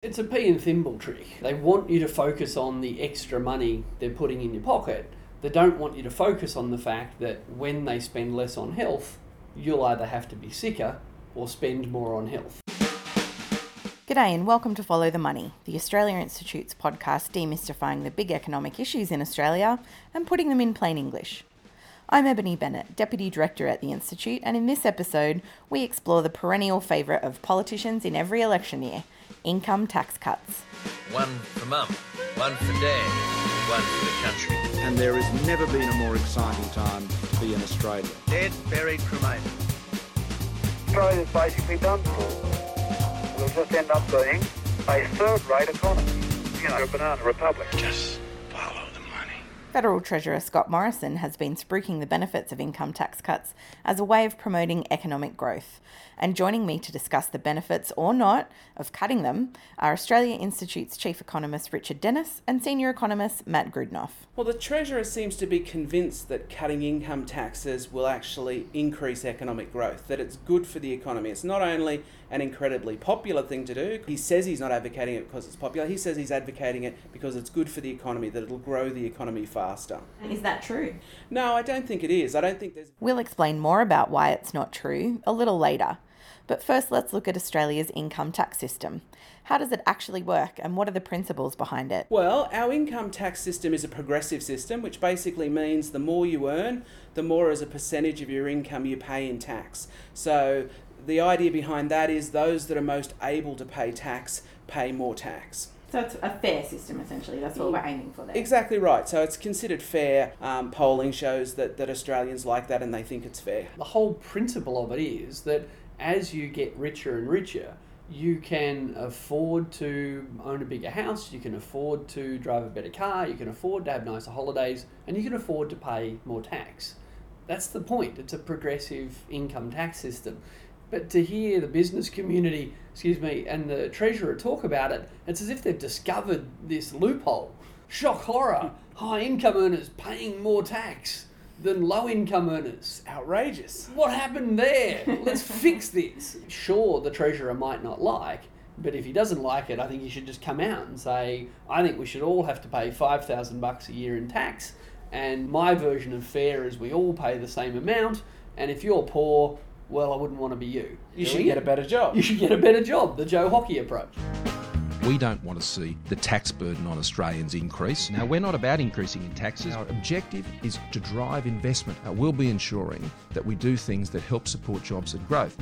It's a pea and thimble trick. They want you to focus on the extra money they're putting in your pocket. They don't want you to focus on the fact that when they spend less on health, you'll either have to be sicker or spend more on health. G'day and welcome to Follow the Money, the Australia Institute's podcast demystifying the big economic issues in Australia and putting them in plain English. I'm Ebony Bennett, Deputy Director at the Institute, and in this episode we explore the perennial favourite of politicians in every election year, income tax cuts. One for mum, one for dad, one for the country. And there has never been a more exciting time to be in Australia. Dead, buried, cremated. Australia's basically done for. We'll just end up being a third-rate economy. A banana republic. Just follow the money. Federal Treasurer Scott Morrison has been spruiking the benefits of income tax cuts as a way of promoting economic growth. And joining me to discuss the benefits or not of cutting them are Australia Institute's Chief Economist Richard Dennis and Senior Economist Matt Grudnoff. Well, the Treasurer seems to be convinced that cutting income taxes will actually increase economic growth, that it's good for the economy. It's not only an incredibly popular thing to do. He says he's not advocating it because it's popular. He says he's advocating it because it's good for the economy, that it'll grow the economy faster. Is that true? No, I don't think it is. I don't think there's... We'll explain more about why it's not true a little later. But first, let's look at Australia's income tax system. How does it actually work and what are the principles behind it? Well, our income tax system is a progressive system, which basically means the more you earn, the more as a percentage of your income you pay in tax. So the idea behind that is those that are most able to pay tax pay more tax. So it's a fair system, essentially. That's what we're aiming for there. Exactly right. So it's considered fair. Polling shows that Australians like that and they think it's fair. The whole principle of it is that as you get richer and richer, you can afford to own a bigger house, you can afford to drive a better car, you can afford to have nicer holidays, and you can afford to pay more tax. That's the point. It's a progressive income tax system. But to hear the business community, and the Treasurer talk about it, it's as if they've discovered this loophole. Shock horror, high income earners paying more tax than low income earners. Outrageous. What happened there? Let's fix this. Sure, the Treasurer might not like, but if he doesn't like it, I think he should just come out and say, I think we should all have to pay $5,000 a year in tax, and my version of fair is we all pay the same amount, and if you're poor, well, I wouldn't want to be you. You should get a better job. You should get a better job, the Joe Hockey approach. We don't want to see the tax burden on Australians increase. Now, we're not about increasing in taxes. Our objective is to drive investment. We'll be ensuring that we do things that help support jobs and growth.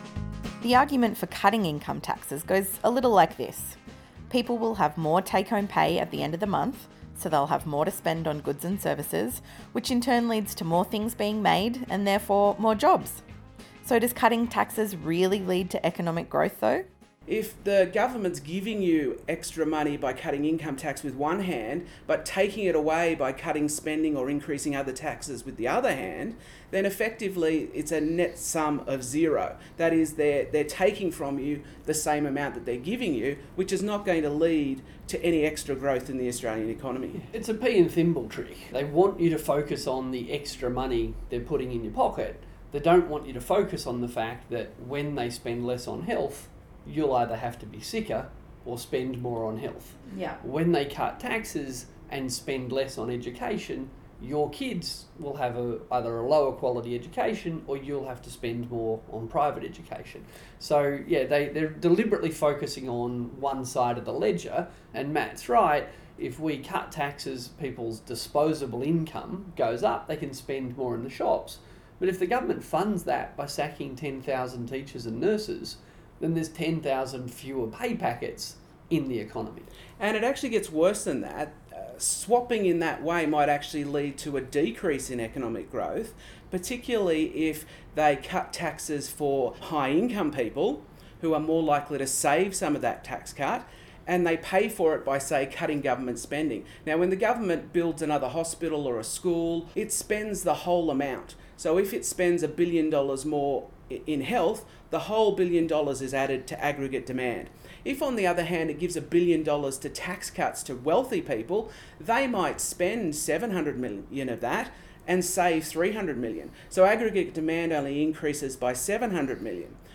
The argument for cutting income taxes goes a little like this. People will have more take-home pay at the end of the month, so they'll have more to spend on goods and services, which in turn leads to more things being made and therefore more jobs. So does cutting taxes really lead to economic growth though? If the government's giving you extra money by cutting income tax with one hand, but taking it away by cutting spending or increasing other taxes with the other hand, then effectively it's a net sum of zero. That is, they're taking from you the same amount that they're giving you, which is not going to lead to any extra growth in the Australian economy. It's a pea and thimble trick. They want you to focus on the extra money they're putting in your pocket. They don't want you to focus on the fact that when they spend less on health, you'll either have to be sicker or spend more on health. Yeah. When they cut taxes and spend less on education, your kids will have either a lower quality education or you'll have to spend more on private education. So yeah, they're deliberately focusing on one side of the ledger, and Matt's right. If we cut taxes, people's disposable income goes up, they can spend more in the shops. But if the government funds that by sacking 10,000 teachers and nurses, then there's 10,000 fewer pay packets in the economy. And it actually gets worse than that. Swapping in that way might actually lead to a decrease in economic growth, particularly if they cut taxes for high income people who are more likely to save some of that tax cut, and they pay for it by, say, cutting government spending. Now, when the government builds another hospital or a school, it spends the whole amount. So if it spends $1 billion more in health, the whole $1 billion is added to aggregate demand. If, on the other hand, it gives $1 billion to tax cuts to wealthy people, they might spend $700 million of that and save $300 million. So aggregate demand only increases by $700 million.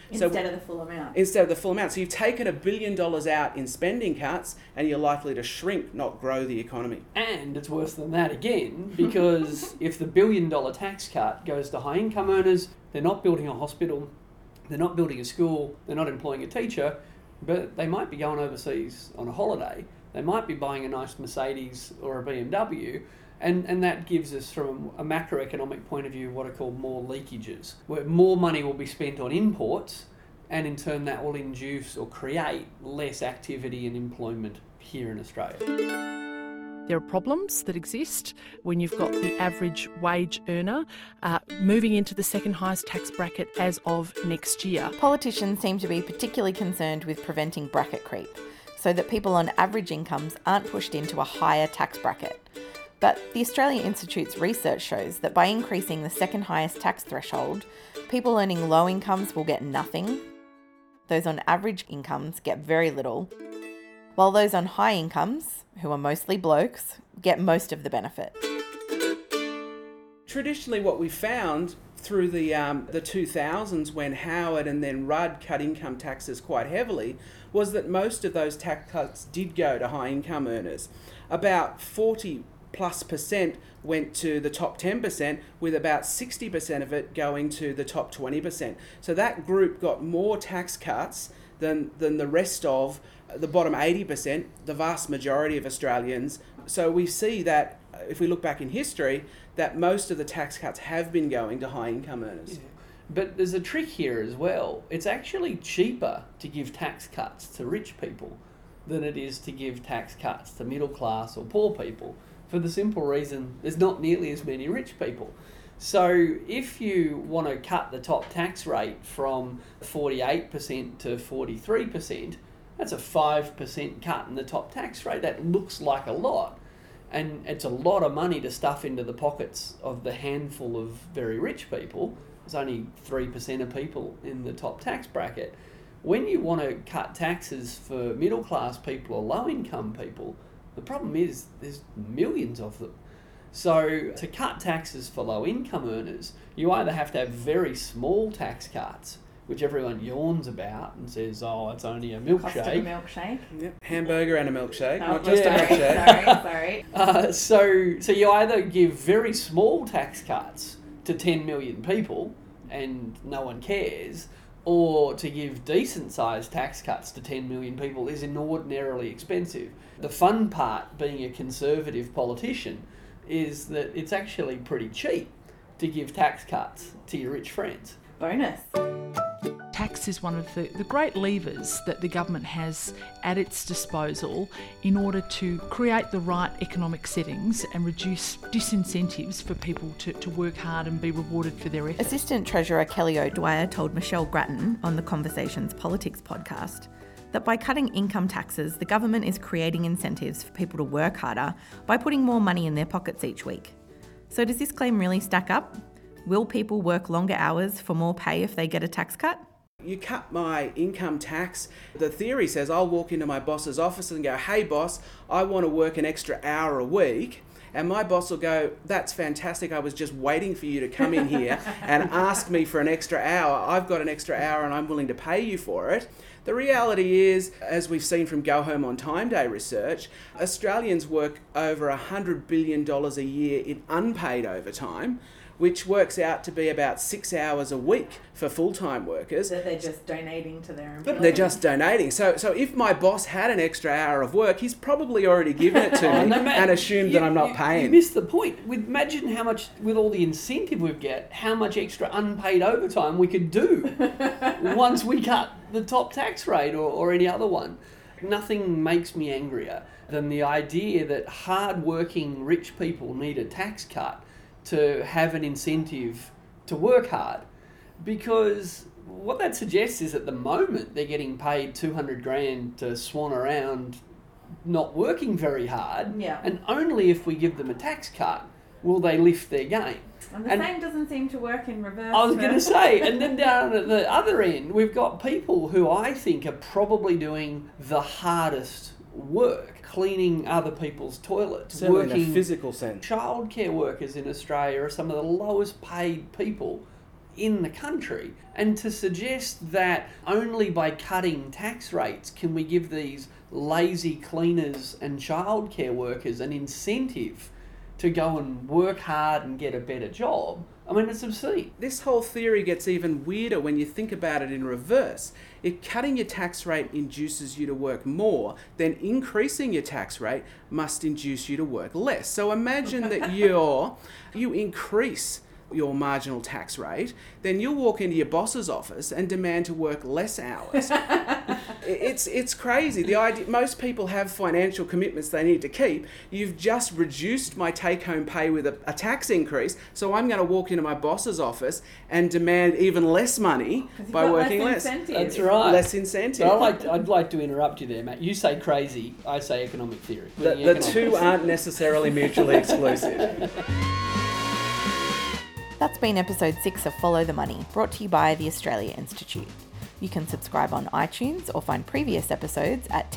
Instead of the full amount. Instead of the full amount. So you've taken $1 billion out in spending cuts and you're likely to shrink, not grow the economy. And it's worse than that again, because if the $1 billion tax cut goes to high income earners, they're not building a hospital, they're not building a school, they're not employing a teacher, but they might be going overseas on a holiday. They might be buying a nice Mercedes or a BMW, and that gives us, from a macroeconomic point of view, what are called more leakages, where more money will be spent on imports, and in turn that will induce or create less activity and employment here in Australia. There are problems that exist when you've got the average wage earner moving into the second highest tax bracket as of next year. Politicians seem to be particularly concerned with preventing bracket creep, so that people on average incomes aren't pushed into a higher tax bracket. But the Australia Institute's research shows that by increasing the second highest tax threshold, people earning low incomes will get nothing. Those on average incomes get very little, while those on high incomes, who are mostly blokes, get most of the benefit. Traditionally, what we found through the 2000s, when Howard and then Rudd cut income taxes quite heavily, was that most of those tax cuts did go to high income earners. About 40+% went to the top 10%, with about 60% of it going to the top 20%. So that group got more tax cuts than the rest of the bottom 80%, the vast majority of Australians. So we see that, if we look back in history, that most of the tax cuts have been going to high income earners. Yeah. But there's a trick here as well. It's actually cheaper to give tax cuts to rich people than it is to give tax cuts to middle class or poor people, for the simple reason there's not nearly as many rich people. So if you want to cut the top tax rate from 48% to 43%, that's a 5% cut in the top tax rate. That looks like a lot, and it's a lot of money to stuff into the pockets of the handful of very rich people. There's only 3% of people in the top tax bracket. When you want to cut taxes for middle class people or low income people, the problem is there's millions of them. So to cut taxes for low income earners, you either have to have very small tax cuts, which everyone yawns about and says, oh, it's only a milkshake. Cost of a milkshake. Yep. Hamburger and a milkshake, Oh, not just yeah. a milkshake. Sorry. So you either give very small tax cuts to 10 million people and no one cares, or to give decent-sized tax cuts to 10 million people is inordinarily expensive. The fun part, being a conservative politician, is that it's actually pretty cheap to give tax cuts to your rich friends. Bonus. Tax is one of the great levers that the government has at its disposal in order to create the right economic settings and reduce disincentives for people to work hard and be rewarded for their efforts. Assistant Treasurer Kelly O'Dwyer told Michelle Grattan on the Conversations Politics podcast that by cutting income taxes, the government is creating incentives for people to work harder by putting more money in their pockets each week. So does this claim really stack up? Will people work longer hours for more pay if they get a tax cut? You cut my income tax. The theory says I'll walk into my boss's office and go, hey boss, I want to work an extra hour a week. And my boss will go, that's fantastic. I was just waiting for you to come in here and ask me for an extra hour. I've got an extra hour and I'm willing to pay you for it. The reality is, as we've seen from Go Home on Time Day research, Australians work over $100 billion a year in unpaid overtime, which works out to be about 6 hours a week for full-time workers. So they're just donating to their employees. They're just donating. So if my boss had an extra hour of work, he's probably already given it to me and assumed that I'm not paying. You missed the point. Imagine how much, with all the incentive we get, how much extra unpaid overtime we could do once we cut the top tax rate or any other one. Nothing makes me angrier than the idea that hard-working rich people need a tax cut to have an incentive to work hard, because what that suggests is at the moment they're getting paid 200 grand to swan around not working very hard, and only if we give them a tax cut will they lift their game. And the same doesn't seem to work in reverse. I was going to say, and then down at the other end, we've got people who I think are probably doing the hardest work, cleaning other people's toilets, Certainly working in a physical sense. Childcare workers in Australia are some of the lowest paid people in the country. And to suggest that only by cutting tax rates can we give these lazy cleaners and childcare workers an incentive to go and work hard and get a better job, I mean, it's obscene. This whole theory gets even weirder when you think about it in reverse. If cutting your tax rate induces you to work more, then increasing your tax rate must induce you to work less. So imagine that you increase your marginal tax rate, then you'll walk into your boss's office and demand to work less hours. It's crazy. The idea, most people have financial commitments they need to keep. You've just reduced my take-home pay with a tax increase, so I'm going to walk into my boss's office and demand even less money by working less. That's right. Less incentive. But I'd like to interrupt you there, Matt. You say crazy, I say economic theory. The two aren't necessarily mutually exclusive. That's been episode 6 of Follow the Money, brought to you by the Australia Institute. You can subscribe on iTunes or find previous episodes at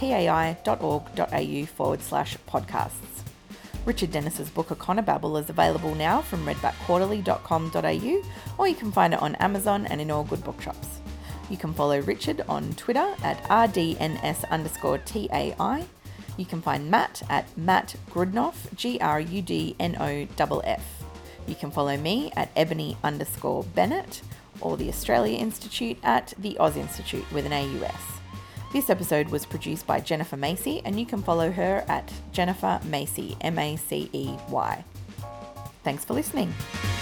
tai.org.au/podcasts. Richard Dennis's book Econobabble is available now from redbackquarterly.com.au, or you can find it on Amazon and in all good bookshops. You can follow Richard on Twitter at rdns_tai. You can find Matt at Matt Grudnoff, GRUDNOFF. You can follow me at Ebony_Bennett, or the Australia Institute at the Oz Institute with an AUS. This episode was produced by Jennifer Macy, and you can follow her at Jennifer Macey, MACEY. Thanks for listening.